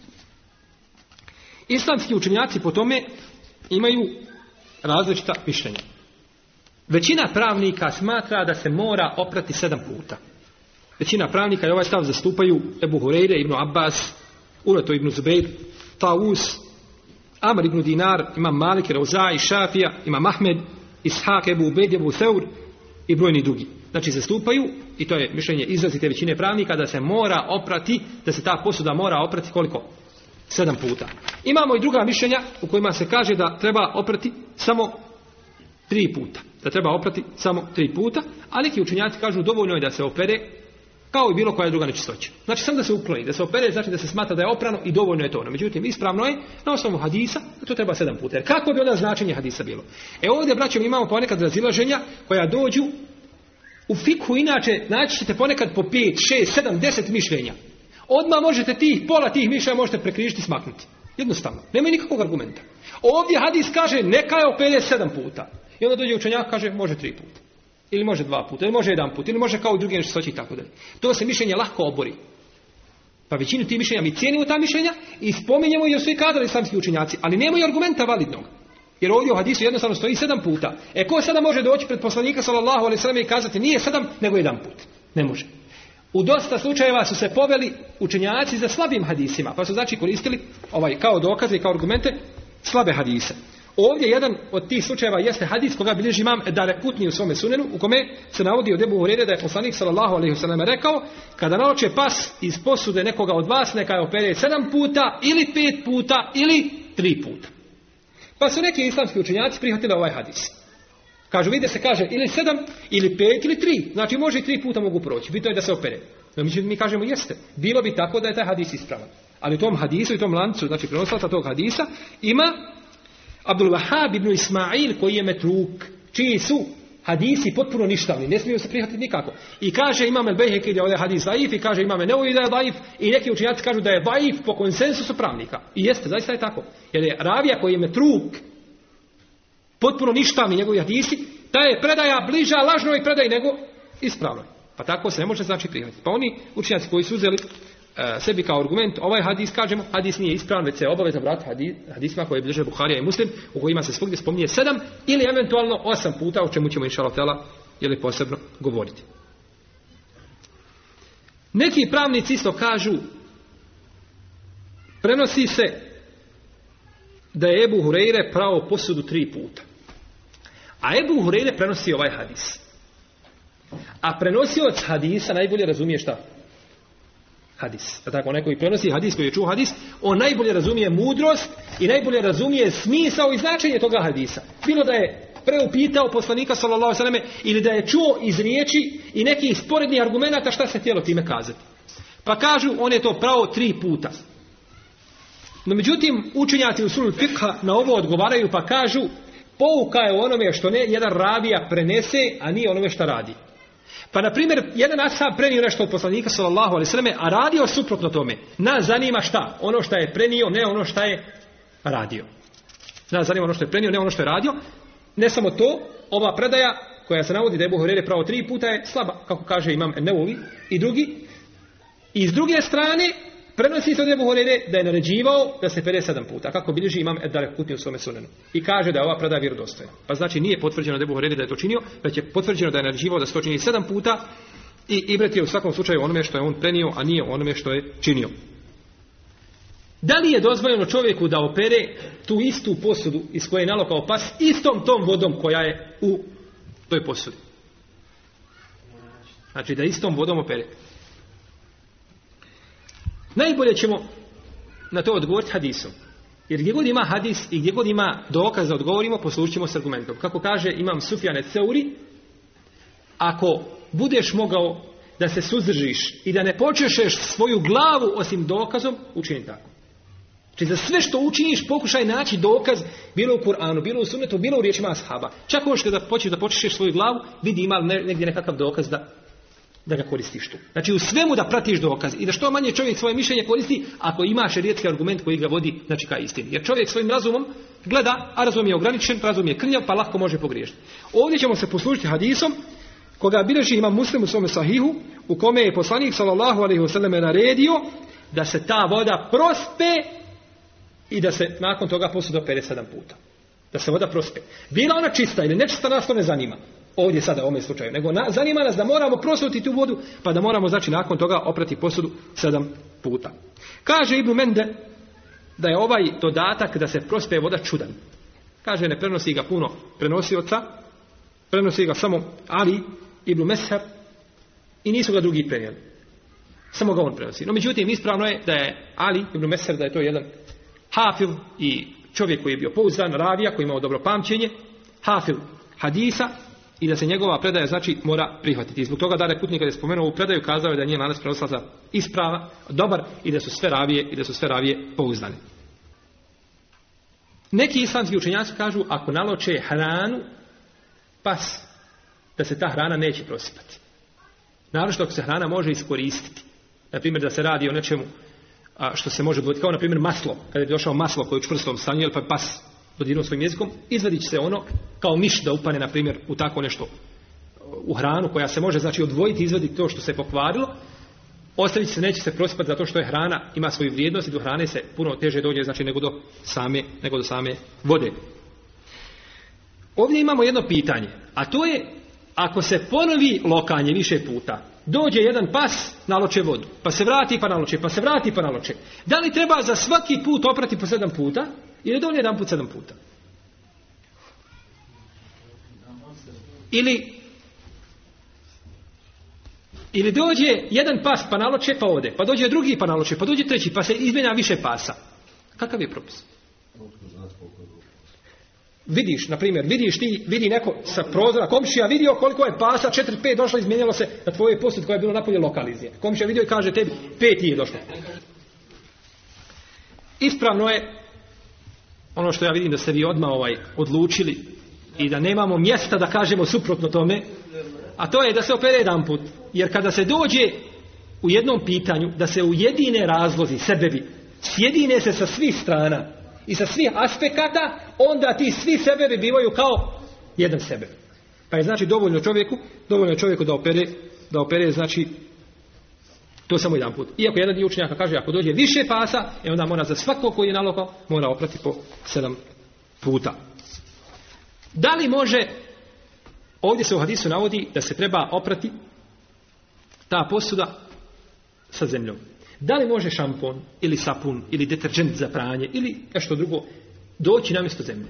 Islamski učenjaci po tome imaju različita mišljenja. Većina pravnika smatra da se mora oprati 7 puta. Većina pravnika i ovaj stav zastupaju Ebu Hureyre, Ibn Abbas, Uleto ibn Zubeir, Taus, Amr ibn Dinar, Imam Malik, Rauzai, Šafija, Imam Ahmed, Ishak, Ebu Ubejde, Ebu Theur i brojni drugi. Znači zastupaju, i to je mišljenje izrazite većine pravnika, da se mora oprati, da se ta posuda mora oprati koliko? 7 puta. Imamo i druga mišljenja u kojima se kaže da treba oprati samo 3 puta. Da treba oprati samo 3 puta, a neki učenjaci kažu dovoljno je da se opere kao i bilo koja druga nečistoća. Znači samo da se ukloni, da se opere, znači da se smatra da je oprano i dovoljno je to. No, međutim, ispravno je na osnovu hadisa da to treba 7 puta. Jer kako bi onda značenje hadisa bilo? Ovdje, braćo, imamo ponekad razilaženja koja dođu u fikhu, inače naći ćete ponekad po 5, 6, 7, 10 mišljenja. Odmah možete pola tih mišljenja možete prekrižiti i smaknuti. Jednostavno. Nema nikakvog argumenta. Ovdje hadis kaže neka je opere 7 puta. I onda dođe učenjak kaže može 3 puta. Ili može 2 puta, ili može 1 put, ili može kao i drugi nečistoći i tako dalje. To se mišljenje lahko obori. Pa većinu tih mišljenja mi cijenimo ta mišljenja i spominjemo jer su i kazali islamski učenjaci, ali nemaju argumenta validnog. Jer ovdje u hadisu jednostavno stoji 7 puta. Ko sada može doći pred poslanika sallallahu alejhi ve sellem i kazati nije 7 nego 1 put? Ne može. U dosta slučajeva su se poveli učenjaci za slabim hadisima, pa su znači koristili kao dokaze i kao argumente slabe hadise. Ovdje jedan od tih slučajeva jeste hadis koga bilježi imam Daraqutni u svome sunenu, u kome se navodi od Ebu Hurajre da je poslanik sallallahu alejhi ve sellem rekao: kada naoče pas iz posude nekoga od vas, neka je opere 7 puta ili 5 puta ili 3 puta. Pa su neki islamski učenjaci prihvatili ovaj hadis. Kažu, vidite se kaže ili 7 ili 5 ili 3. Znači može i 3 puta mogu proći. Bitno je da se opere. No mi kažemo jeste. Bilo bi tako da je taj hadis ispravan. Ali u tom hadisu i tom lancu, znači prenosilaca tog hadisa, ima Abdul Wahhab ibn Ismail koji je metruk, čiji su hadisi potpuno ništavni, ne smiju se prihvatiti nikako. I kaže imam el-Bejheki da je ovaj hadis daif, i kaže imam Nevevi da je daif, i neki učenjaci kažu da je daif po konsensusu pravnika. I jeste, zaista je tako. Jer je ravija koji je metruk, potpuno ništavni njegovi hadisi, ta je predaja bliža lažnoj predaji nego ispravnoj. Pa tako se ne može znači prihvatiti. Pa oni učenjaci koji su uzeli sebi kao argument ovaj hadis, kažemo, hadis nije ispravan, već se obavezno vratiti hadisima koje bilježe Buharija i Muslim, u kojima se svugdje spominje 7 ili eventualno 8 puta, o čemu ćemo inshallah ta'ala posebno govoriti. Neki pravnici isto kažu, prenosi se da je Ebu Hurajre prao posudu 3 puta. A Ebu Hurajre prenosi ovaj hadis. A prenosioc hadisa najbolje razumije šta? Hadis. Tako, onaj koji prenosi hadis, koji je čuo hadis, on najbolje razumije mudrost i najbolje razumije smisao i značenje toga hadisa. Bilo da je preupitao poslanika sallallahu alejhi ve selleme ili da je čuo iz riječi i nekih sporednih argumenata šta se htjelo time kazati. Pa kažu, on je to prao 3 puta. No međutim, učenjaci usulul fikha na ovo odgovaraju pa kažu, pouka je u onome što ne jedan ravija prenese, a nije onome što radi. Pa na primjer, jedan ashab prenio nešto od poslanika sallallahu alejhi ve selleme, a radio suprotno tome. Nas zanima šta? Ono što je prenio, ne ono što je radio. Nas zanima ono što je prenio, ne ono što je radio. Ne samo to, ova predaja koja se navodi da je Ebu Hurajre pravo 3 puta je slaba, kako kaže imam Nevevi i drugi. I s druge strane, prenosi se od Ebu Hurajre da je naređivao da se pere 7 puta, kako bilježi imam Daraqutni u svome sunenu. I kaže da je ova predaja vjerodostojna. Pa znači nije potvrđeno da je Ebu Hurajre da je to činio, već je potvrđeno da je naređivao da se to čini 7 puta i ibret je u svakom slučaju onome što je on prenio, a nije onome što je činio. Da li je dozvoljeno čovjeku da opere tu istu posudu iz koje je nalokao pas istom tom vodom koja je u toj posudi? Znači da istom vodom opere. Najbolje ćemo na to odgovoriti hadisom. Jer gdje god ima hadis i gdje god ima dokaz da odgovorimo, poslužit ćemo s argumentom. Kako kaže imam Sufjan Seuri, ako budeš mogao da se suzdržiš i da ne počešeš svoju glavu osim dokazom, učini tako. Znači za sve što učiniš pokušaj naći dokaz, bilo u Kur'anu, bilo u sunnetu, bilo u riječima ashaba. Čak možeš kada počneš da počešeš svoju glavu, vidi ima li negdje nekakav dokaz da ga koristiš tu. Znači u svemu da pratiš dokaz i da što manje čovjek svoje mišljenje koristi ako ima šerijatski argument koji ga vodi znači ka istini. Jer čovjek svojim razumom gleda, a razum je ograničen, razum je krnjav, pa lako može pogriješiti. Ovdje ćemo se poslužiti hadisom koga bilježi imam Muslim u svome sahihu, u kome je poslanik sallallahu alejhi ve sellem naredio da se ta voda prospe i da se nakon toga posuda opere 7 puta. Da se voda prospe. Bila ona čista ili nečista, nas to ne zanima. Ovdje sada u ovom slučaju. Nego zanima nas da moramo prosuti tu vodu, pa da moramo znači nakon toga oprati posudu 7 puta. Kaže Ibn Mende da je ovaj dodatak da se prospe voda čudan. Kaže ne prenosi ga puno prenosioca, prenosi ga samo Ali Ibn Meshab i nisu ga drugi prenijeli. Samo ga on prenosi. No međutim ispravno je da je Ali Ibn Meshab da je to jedan hafil i čovjek koji je bio pouzdan, ravija, koji je imao dobro pamćenje, hafil hadisa i da se njegova predaja znači mora prihvatiti. I zbog toga Dare Kutni kada je spomenuo ovu predaju kazao je da nije lanac prenosilaca isprava, dobar i da su sve ravije pouzdane. Neki islamski učenjaci kažu ako naloče hranu pas, da se ta hrana neće prosipati. Naročito ako se hrana može iskoristiti. Na primjer da se radi o nečemu što se može dogoditi, kao na primjer maslo. Kada je došao maslo koje je u čvrstom stanju, pa je pas dodirnuo svojim jezikom, izvadit će se ono kao miš da upane na primjer u tako nešto u hranu koja se može znači odvojiti, izvaditi to što se pokvarilo. Ostavit se, neće se prosipati zato što je hrana ima svoju vrijednost i do hrane se puno teže dođe znači nego do same vode. Ovdje imamo jedno pitanje, a to je ako se ponovi lokanje više puta, dođe jedan pas, naloče vodu, pa se vrati pa naloče, pa se vrati pa naloče. Da li treba za svaki put oprati po 7 puta ili dovoljno jedan put 7 puta? Ili dođe jedan pas pa naloče pa ode, pa dođe drugi pa naloče, pa dođe treći pa se izmijenja više pasa. Kakav je propis? Vidiš, na primjer, vidi neko sa prozora, komšija vidio koliko je pasa, 4-5 došlo, izmijenilo se na tvojoj posud koja je bilo napolje lokalizije. Komšija vidio i kaže tebi, 5 je došlo. Ispravno je ono što ja vidim da ste vi odmah odlučili i da nemamo mjesta da kažemo suprotno tome, a to je da se opere jedan put. Jer kada se dođe u jednom pitanju, da se ujedine razlozi, sebevi, sjedine se sa svih strana i sa svih aspekata, onda ti svi sebevi bivaju kao jedan sebeb. Pa je znači dovoljno čovjeku da opere znači to samo jedan put. Iako jedan dio učenjaka kaže ako dođe više pasa, onda mora za svakog koji je nalogao, mora oprati po 7 puta. Da li može, ovdje se u hadisu navodi da se treba oprati ta posuda sa zemljom. Da li može šampon ili sapun ili deterđent za pranje ili nešto drugo doći na mjesto zemlje?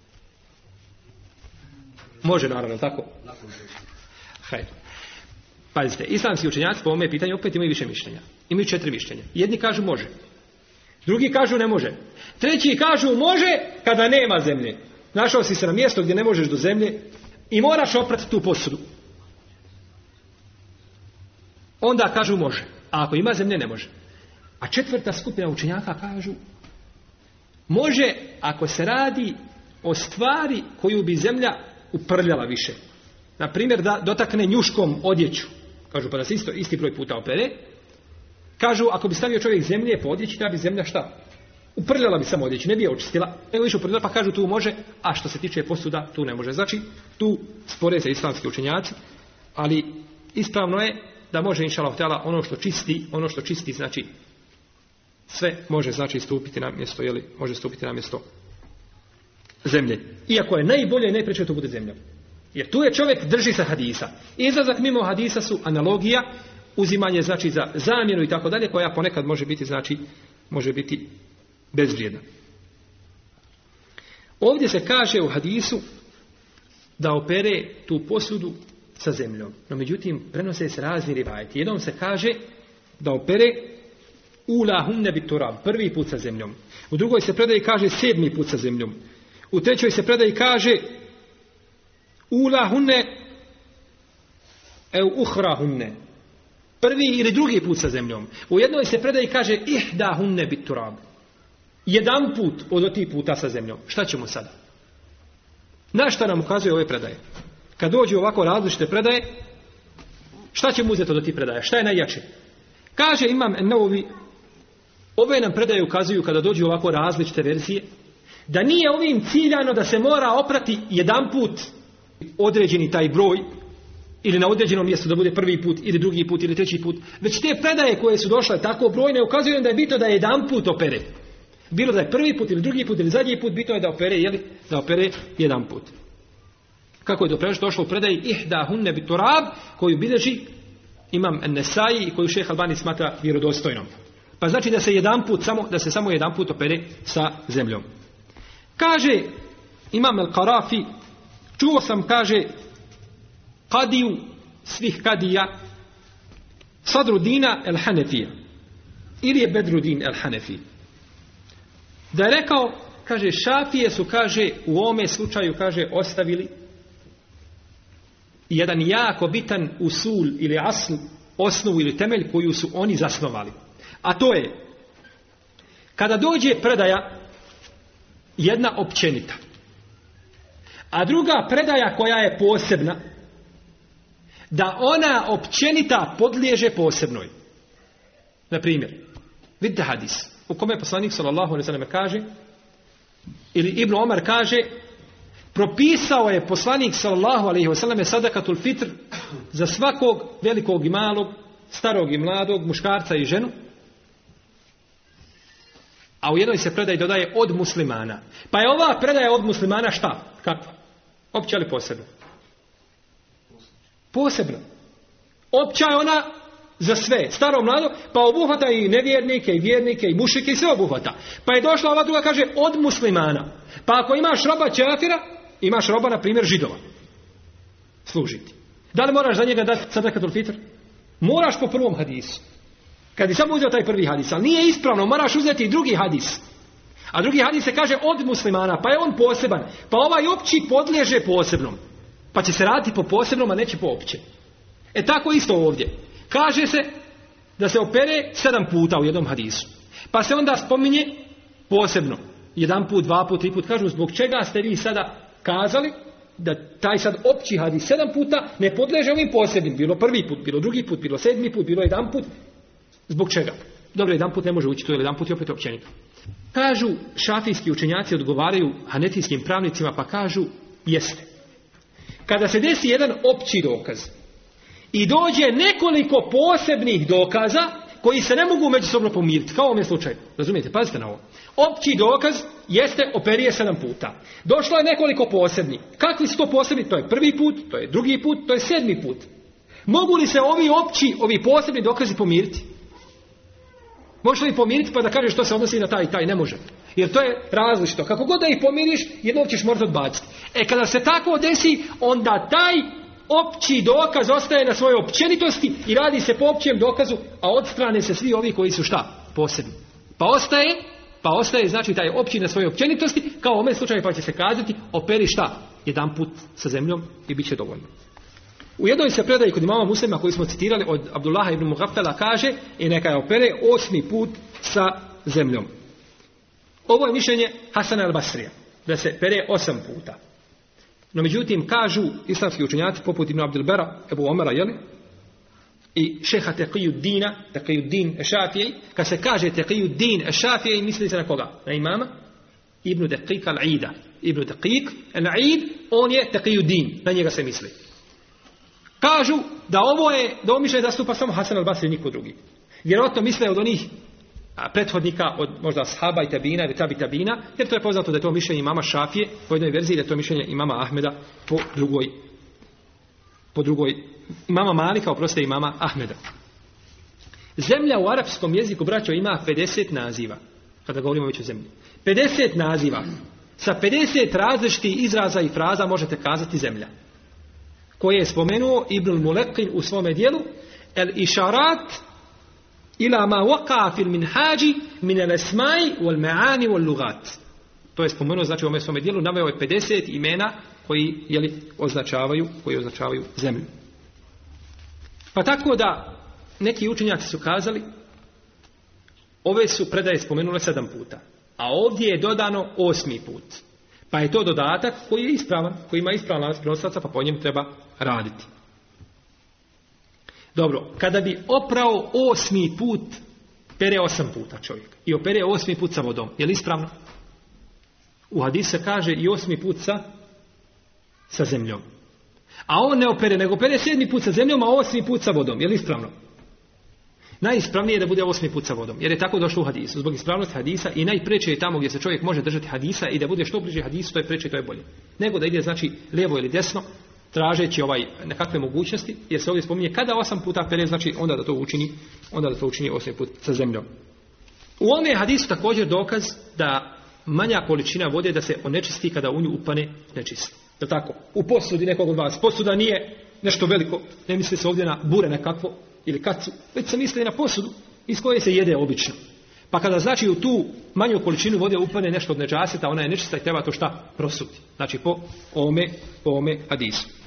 Može naravno, tako? Hajde. Pazite, islamski učenjaci po ovome pitanju opet imaju više mišljenja. Imaju 4 mišljenja. Jedni kažu može. Drugi kažu ne može. Treći kažu može kada nema zemlje. Našao si se na mjesto gdje ne možeš do zemlje i moraš oprati tu posudu. Onda kažu može. A ako ima zemlje ne može. A 4. skupina učenjaka kažu može ako se radi o stvari koju bi zemlja uprljala više. Na primjer da dotakne njuškom odjeću. Kažu pa da se isti broj puta opere. Kažu ako bi stavio čovjek zemlje po odjeći, da bi zemlja šta? Uprljala bi samo odjeću, ne bi je očistila. Nego više uprljala, pa kažu tu može, a što se tiče posuda tu ne može. Znači tu spore se islamski učenjaci, ali ispravno je da može inšallah ta'ala ono što čisti znači sve može znači stupiti na mjesto, može stupiti na mjesto zemlje. Iako je najbolje i najpreče to bude zemlja. Jer tu je čovjek drži se hadisa. Izlazak mimo hadisa su analogija, uzimanje znači za zamjenu i tako dalje, koja ponekad može biti bezvrijedna. Ovdje se kaže u hadisu da opere tu posudu sa zemljom. No međutim, prenose se razni rivajeti. Jednom se kaže da opere ula hunne biturab, prvi put sa zemljom. U drugoj se predaji kaže 7. put sa zemljom. U trećoj se predaji kaže ula hunne uhra hunne, prvi ili drugi put sa zemljom. U jednoj se predaji kaže ihda hunne biturab, jedan put od tih puta sa zemljom. Šta ćemo sada? Na šta nam ukazuje ove predaje? Kad dođu ovako različite predaje, šta ćemo uzeti od tih predaja? Šta je najjače? Kaže Imam En-Nevovi, ove nam predaje ukazuju kada dođu ovako različite verzije, da nije ovim ciljano da se mora oprati jedan put određeni taj broj, ili na određenom mjestu da bude prvi put, ili drugi put, ili treći put. Već te predaje koje su došle tako brojne ukazuju da je bitno da je jedan put opere. Bilo da je prvi put, ili drugi put, ili zadnji put, bitno je da opere jedan put. Kako je došlo u predaji ihda hunne biturab, koju bilježi Imam En-Nesai i koju šejh Albani smatra vjerodostojnom. Pa znači da se samo jedan put opere sa zemljom. Kaže Imam El-Karafi, čuo sam, kaže, kadiju svih kadija, Sadrudina El-Hanefija, ili je Bedrudin El-Hanefi, da je rekao, kaže, Šafije su, kaže, u ovome slučaju, kaže, ostavili jedan jako bitan usul ili asl, osnovu ili temelj koju su oni zasnovali. A to je, kada dođe predaja jedna općenita, a druga predaja koja je posebna, da ona općenita podliježe posebnoj. Na primjer, vidite hadis u kome poslanik sallallahu alejhi ve sellem kaže, ili Ibn Omar kaže, propisao je poslanik sallallahu alejhi ve sellem sadakatul fitr za svakog velikog i malog, starog i mladog, muškarca i ženu. A u jednoj se predaji dodaje od muslimana. Pa je ova predaja od muslimana šta? Kakva? Opća ili posebno? Posebno. Opća je ona za sve, staro, mlado, pa obuhvata i nevjernike, i vjernike, i mušike, i sve obuhvata. Pa je došla ova druga, kaže, od muslimana. Pa ako imaš roba čafira, imaš roba, na primjer, židova. Služiti. Da li moraš za njega dati sadakatul fitr? Moraš po prvom hadisu. Kad bi samo uzeo taj prvi hadis, ali nije ispravno, moraš uzeti i drugi hadis. A drugi hadis se kaže od muslimana, pa je on poseban. Pa ovaj opći podliježe posebnom. Pa će se raditi po posebnom, a neće po opće. E tako isto ovdje. Kaže se da se opere 7 puta u jednom hadisu. Pa se onda spominje posebno. 1 put, 2 put, 3 put. Kažu, zbog čega ste vi sada kazali da taj sad opći hadis 7 puta ne podliježe ovim posebnim. Bilo prvi put, bilo drugi put, bilo 7. put, bilo 1 put. Zbog čega? Dobro, 1 put ne može ući, to je 1 put i opet općenito. Kažu, šafijski učenjaci odgovaraju hanefijskim pravnicima, pa kažu, jeste. Kada se desi jedan opći dokaz i dođe nekoliko posebnih dokaza koji se ne mogu međusobno pomiriti, kao u ovom slučaju. Razumijete? Pazite na ovo. Opći dokaz jeste operije 7 puta. Došlo je nekoliko posebnih. Kakvi su to posebni? To je prvi put, to je drugi put, to je 7. put. Mogu li se ovi posebni dokazi pomiriti? Možeš li pomiriti pa da kažeš što se odnosi na taj i taj? Ne može. Jer to je različito. Kako god da ih pomiriš, jednog ćeš morati odbaciti. Kada se tako desi, onda taj opći dokaz ostaje na svojoj općenitosti i radi se po općem dokazu, a odstrane se svi ovi koji su šta? Posebni. Pa ostaje znači taj opći na svojoj općenitosti, kao u ovom slučaju pa će se kazati, operi šta? 1 put sa zemljom i bit će dovoljno. U jednoj se predaji kod imama Muslima koji smo citirali od Abdullaha ibn Mughaffala kaže i neka je opere 8. put sa zemljom. Ovo je mišljenje Hasana al-Basrija, da se pere 8 puta. No međutim kažu islamski učenjaci poput Ibn Abdul Bara, Ebu Omara, i šeha Taqiyuddin Ešafiji, kad se kaže Taqiyuddin Ešafiji, misli se na koga? Na imama Ibn Daqiq al-Ida. Ibn Daqiq al-Id, on je Taqiyuddin, na njega se misli. Kažu da ovo mišljenje zastupa samo Hasan al-Basri, niko drugi. Vjerojatno misle od onih prethodnika, od možda ashaba i tabina ili tabi tabina, jer to je poznato da je to mišljenje imama Šafije po jednoj verziji, da je to mišljenje imama Ahmeda po drugoj imama Malika, oprostite, imama Ahmeda. Zemlja u arapskom jeziku, braćo, ima 50 naziva. Kada govorimo već o zemlji. 50 naziva. Sa 50 različitih izraza i fraza možete kazati zemlja. Koje je spomenuo Ibnul Mulekin u svome dijelu El Išarat ila ma waqa'a fil minhaji min al-asma'i wal ma'ani wal lughat. To je spomenuo, znači u ovom svome dijelu naveo je 50 imena koji označavaju zemlju. Pa tako da neki učenjaci su kazali, ove su predaje spomenule 7 puta, a ovdje je dodano 8. put. Pa je to dodatak koji je ispravan, koji ima ispravan lanac prenosilaca, pa po njemu treba raditi. Dobro, kada bi oprao 8. put, pere 8 puta čovjek. I opere 8. put sa vodom. Je li ispravno? U hadisu se kaže i 8. put sa zemljom. A on ne opere, nego opere 7. put sa zemljom, a 8. put sa vodom. Je li ispravno? Najispravnije je da bude 8. put sa vodom. Jer je tako došlo u hadisu. Zbog ispravnosti hadisa i najpreče je tamo gdje se čovjek može držati hadisa i da bude što bliže hadisu, to je preče, to je bolje. Nego da ide znači lijevo ili desno, tražeći nekakve mogućnosti, jer se ovdje spominje kada 8 puta pere, znači onda da to učini 8. put sa zemljom. U ovome hadisu također dokaz da manja količina vode da se onečisti kada u nju upane nečist. Da tako? U posudi nekog od vas. Posuda nije nešto veliko, ne misli se ovdje na bure nekakvo ili kacu, već se misli na posudu iz koje se jede obično. Pa kada znači u tu manju količinu vode upane nešto od neđaseta, ona je nečista i treba to šta? Prosuti. Znači po ovome hadisu.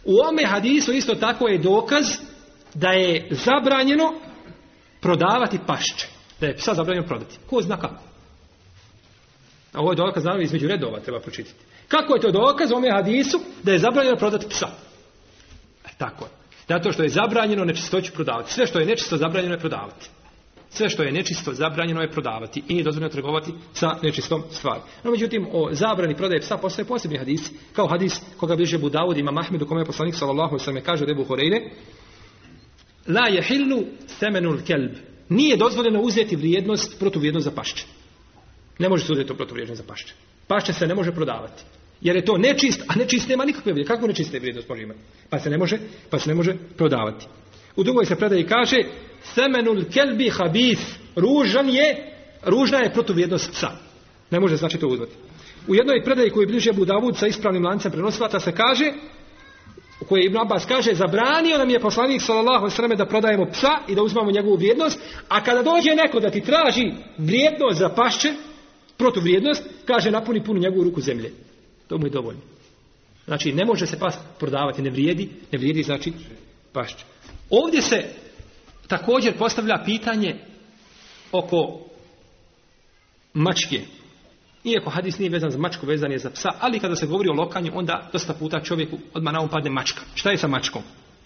U ome hadisu isto tako je dokaz da je zabranjeno prodavati pašče. Da je psa zabranjeno prodati. Ko zna kako? A ovo je dokaz, naravno, između redova treba pročitati. Kako je to dokaz u ome hadisu da je zabranjeno prodati psa? Tako je. Zato što je zabranjeno nečistoću prodavati. Sve što je nečisto zabranjeno je prodavati. Sve što je nečisto zabranjeno je prodavati i nije dozvoljeno trgovati sa nečistom stvari. No, međutim, o zabrani prodaje psa postoje posebni hadis, kao hadis koga bliže Abu Davud, Imam Ahmed, u kome je poslanik sallallahu alejhi ve sellem kaže od Ebu Hurajre: La yahillu themenul kelb. Nije dozvoljeno uzeti vrijednost, protuvrijednost za pašče. Ne može se uzeti to protuvrijednost za pašče. Pašče se ne može prodavati. Jer je to nečist, a nečist nema nikakve vrijednosti. Kako nečiste vrijednost može imati? Pa se ne može prodavati. U drugoj se predaji kaže: Themenul kelbi habith. Ružna je protuvrijednost psa. Ne može znači to uzeti. U jednoj predaji koju bliže Abu Davud sa ispravnim lancem prenosilaca se kaže, u kojoj Ibn Abbas kaže: zabranio nam je poslanik sallallahu alejhi ve sellem da prodajemo psa i da uzmamo njegovu vrijednost, a kada dođe neko da ti traži vrijednost za pašče, protuvrijednost, kaže napuni punu njegovu ruku zemlje. To mu je dovoljno. Znači ne može se pas prodavati, ne vrijedi znači pašče. Ovdje se također postavlja pitanje oko mačke. Iako hadis nije vezan za mačku, vezan je za psa, ali kada se govori o lokanju, onda dosta puta čovjeku odmah na um padne mačka. Šta je sa mačkom?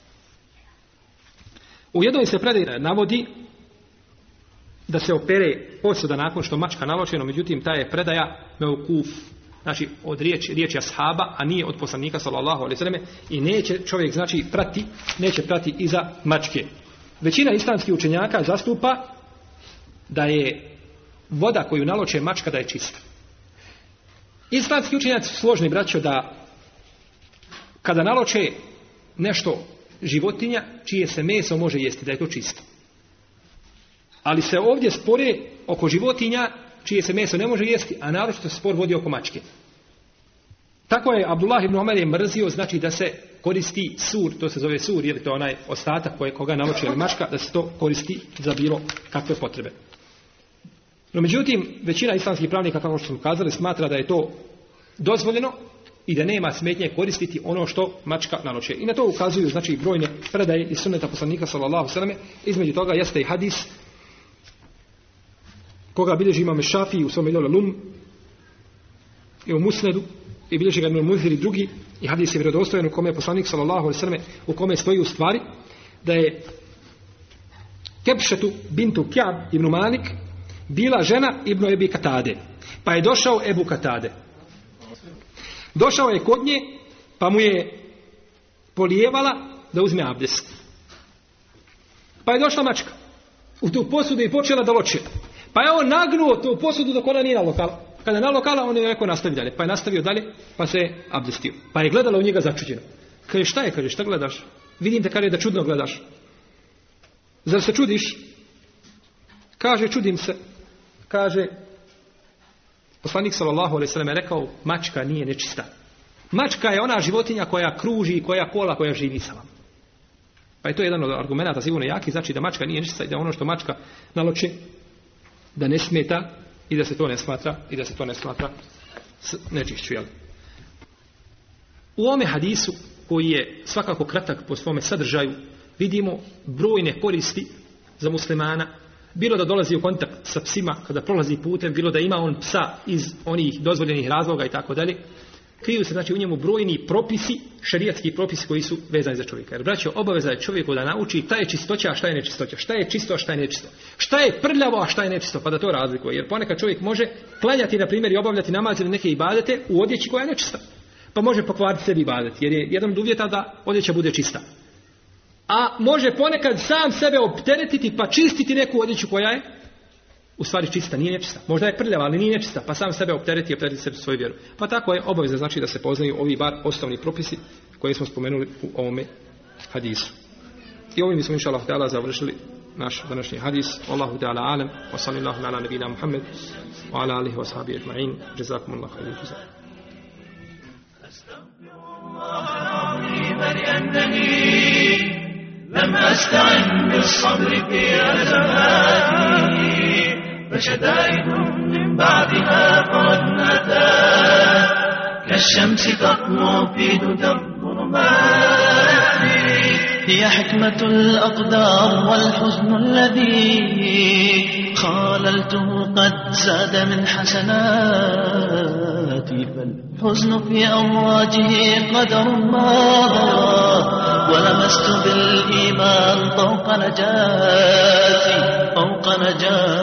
U jednoj se predaji navodi da se opere posuda nakon što mačka naločeno, međutim ta je predaja meukuf, znači od riječi ashaba, a nije od poslanika sallallahu alejhi ve selleme, i neće čovjek znači prati iza mačke. Većina islamskih učenjaka zastupa da je voda koju naloče mačka da je čista. Islamski učenjaci su složni, braćo, da kada naloče nešto životinja čije se meso može jesti, da je to čisto. Ali se ovdje spore oko životinja čije se meso ne može jesti, a naročito se spor vodi oko mačke. Tako je Abdullah ibn Umar je mrzio, znači da se koristi sur, to se zove sur, jer je to onaj ostatak koga naloči mačka, da se to koristi za bilo kakve potrebe. No međutim, većina islamskih pravnika, kako što smo kazali, smatra da je to dozvoljeno i da nema smetnje koristiti ono što mačka naloče. I na to ukazuju znači brojne predaje iz sunneta poslanika sallallahu alejhi ve selleme. Između toga jeste i hadis koga bilježi Imam Šafii u svom Ilal i u Musnedu, i bilježi ga Ibn Munzir i drugi, i hadis je vjerodostojan u kome je poslanik sallallahu alejhi ve selleme, u kome stoji u stvari da je Kebšetu bintu Kjab ibn Malik bila žena Ibn Ebi Katade. Pa je došao Ebu Katade. Došao je kod nje, pa mu je polijevala da uzme abdest. Pa je došla mačka u tu posudu i počela da loče. Pa je on nagnuo tu posudu dok ona nije nalokala. Kada je nalokala, on je rekao nastavi dalje. Pa je nastavio dalje, pa se je abdestio. Pa je gledala u njega začuđeno. Kaže, šta je? Kaže, šta gledaš? Vidim te, kaže, da čudno gledaš. Zar se čudiš? Kaže, čudim se. Kaže, poslanik sallallahu alejhi ve sellem je rekao, mačka nije nečista. Mačka je ona životinja koja kruži, koja kola, koja živi sa vama. Pa je to jedan od argumenata sigurno jaki, znači da mačka nije nečista i da ono što mačka naloči da ne smeta i da se to ne smatra nečišću. U ome hadisu, koji je svakako kratak po svome sadržaju, vidimo brojne koristi za muslimana, bilo da dolazi u kontakt sa psima kada prolazi putem, bilo da ima on psa iz onih dozvoljenih razloga i tako dalje. Kriju se znači u njemu brojni propisi, šerijatski propisi koji su vezani za čovjeka. Jer braćo, obaveza je čovjeku da nauči šta je čistoća, a šta je nečistoća, šta je čisto, a šta je nečisto, šta je prljavo, a šta je nečisto, pa da to razlikuje. Jer ponekad čovjek može klanjati, na primjer, i obavljati namaz ili neke ibadete u odjeći koja je nečista. Pa može pokvariti sebi ibadet, jer je jedan od uvjeta da odjeća bude čista. A može ponekad sam sebe opteretiti pa čistiti neku odjeću koja je u stvari čista, nije nečista. Možda je prljava, ali nije nečista, pa sam sebe optereti sebi svoju vjeru. Pa tako je obaveza znači da se poznaju ovi bar osnovni propisi koje smo spomenuli u ovome hadisu. I ovim smo inša Allah ta'ala završili naš današnji hadis. Allahu ta'ala alam, wa sallallahu ala nabina Muhammed, wa ala alihi wa sahbihi ajma'in. Jazakumullahu khairan jazaa. لم أستعن بالصبر في أزماتي فشدائد من بعدها قد أتت كالشمس تطلع في دجى الظلمات هي حكمة الأقدار والحزن الذي خاللته قد زاد من حسناتي، فالحزن في أمواجه قدر ماضى، ولمست بالإيمان طوق نجاتي